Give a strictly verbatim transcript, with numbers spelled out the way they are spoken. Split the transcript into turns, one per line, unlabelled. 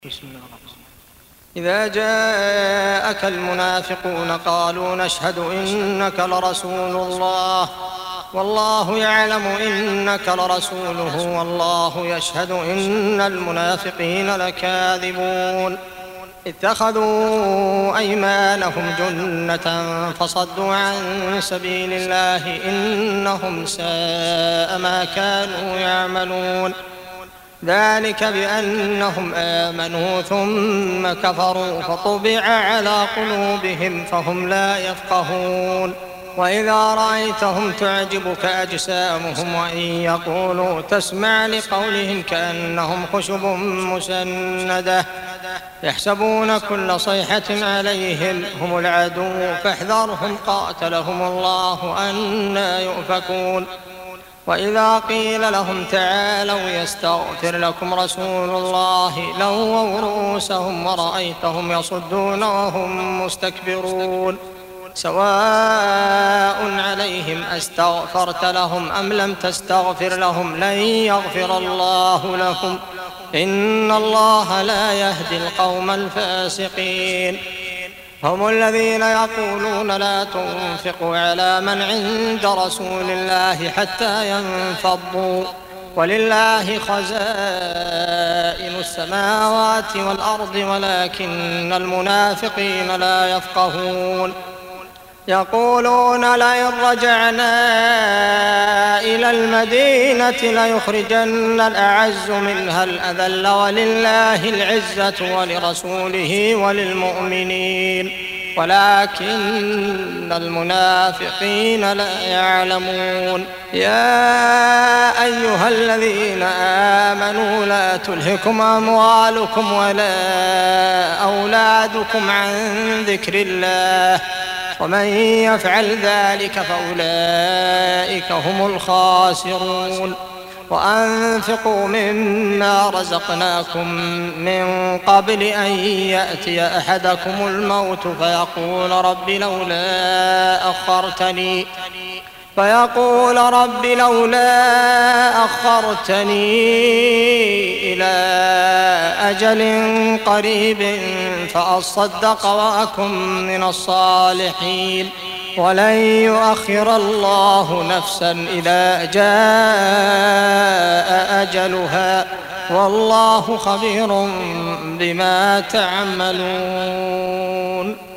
بسم الله الرحمن الرحيم. إذا جاءك المنافقون قالوا نشهد إنك لرسول الله والله يعلم إنك لرسوله والله يشهد إن المنافقين لكاذبون اتخذوا أيمانهم جنة فصدوا عن سبيل الله إنهم ساء ما كانوا يعملون ذلك بأنهم آمنوا ثم كفروا فطبع على قلوبهم فهم لا يفقهون وإذا رأيتهم تعجبك أجسامهم وإن يقولوا تسمع لقولهم كأنهم خشب مسندة يحسبون كل صيحة عليهم هم العدو فاحذرهم قاتلهم الله أنى يؤفكون وإذا قيل لهم تعالوا يستغفر لكم رسول الله لووا رؤوسهم ورأيتهم يصدون وهم مستكبرون سواء عليهم أستغفرت لهم أم لم تستغفر لهم لن يغفر الله لهم إن الله لا يهدي القوم الفاسقين هم الذين يقولون لا تنفقوا على من عند رسول الله حتى ينفضوا ولله خزائن السماوات والأرض ولكن المنافقين لا يفقهون يقولون لئن رجعنا إلى المدينة ليخرجن الأعز منها الأذل ولله العزة ولرسوله وللمؤمنين ولكن المنافقين لا يعلمون يا أيها الذين آمنوا لا تلهكم أموالكم ولا أولادكم عن ذكر الله ومن يفعل ذلك فأولئك هم الخاسرون وأنفقوا مما رزقناكم من قبل أن يأتي أحدكم الموت فيقول رب لولا أخرتني فيقول رب لولا أخرتني إلى أجل قريب فأصدق وأكن من الصالحين ولن يؤخر الله نفسا إذا جاء أجلها والله خبير بما تعملون.